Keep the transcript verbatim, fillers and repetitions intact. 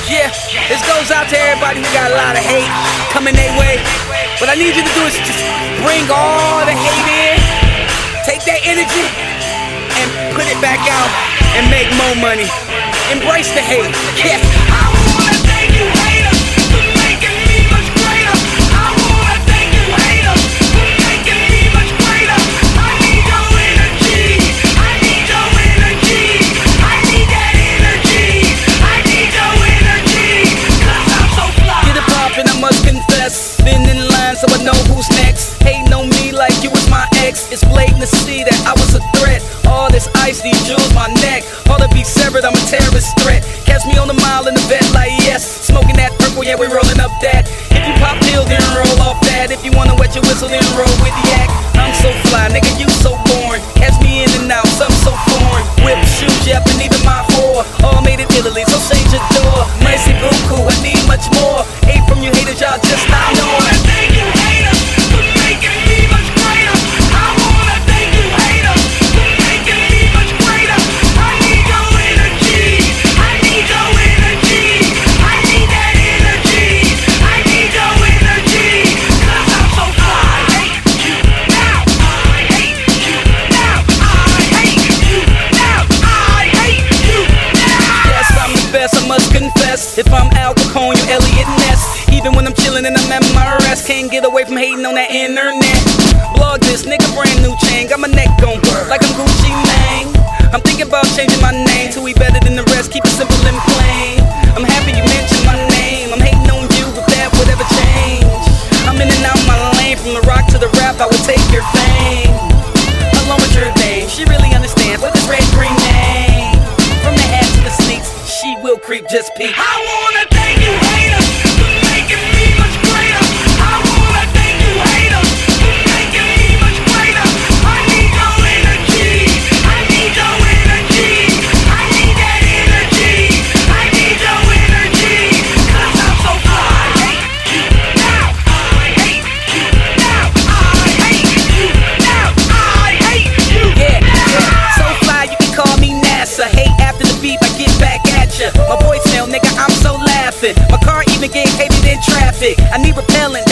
Yeah, this goes out to everybody who got a lot of hate coming their way. What I need you to do is just bring all the hate in, take that energy, and put it back out and make more money. Embrace the hate. Yeah. I wanna thank you, haters, for making me much greater. I wanna thank you, haters, for making me much greater. I need your energy. I need your energy. I need that energy. I need your energy. Cause I'm so fly. Get it poppin', I must confess. Been in line, so I know who's next. Hating on me like you was my ex. It's blatant to see that I was a threat. All this ice, these jewels, my neck. All to be severed, I'm a terrorist threat. Catch me on the mile in the vet like yes. Smoking that purple, yeah, we rolling up that. If you pop pills, then roll off that. If you wanna wet your whistle, then roll with yak. I'm so fly, nigga, you so boring. Catch me in and out, something so foreign. Whip, shoes, yep, and even my whore. All made in Italy, so change your door. Mercy, Buku, I need much more. Hate from you haters, y'all just not knowing. Thank you, haters, for making me much greater. I wanna thank you, haters, for making me much greater. I need your energy. I need your energy. I need that energy. I need your energy. Cause I'm so fly. I hate you now. I hate you now. I hate you now. I hate you now. Yes, I'm the best, I must confess. If I'm Al Capone, you Elliot Ness. Even when I'm chillin' and I'm at my rest, can't get away from hating on that internet. Blog this, nigga, brand new chain. Got my neck gon' burn like I'm Gucci Mane. I'm thinking about changing my name to be better than the rest. Keep it simple and plain. I'm happy you mentioned my name. I'm hating on you, but that would ever change. I'm in and out my lane, from the rock to the rap. I would take your fame. Along with your name, she really understands what this red green name. From the hat to the sneaks, she will creep, just peek. I wanna thank you, haters, for making me much greater. I wanna thank you, haters, for making me much greater. I need your energy. I need your energy. I need that energy. I need your energy. Cause I'm so fly. I hate you now. I hate you now. I hate you now. I hate you yeah, now. Yeah, so fly you can call me NASA. Hate after the beat, I get back at ya. My voicemail, nigga, I'm so laughing. My car even get hated in traffic. I need repellent,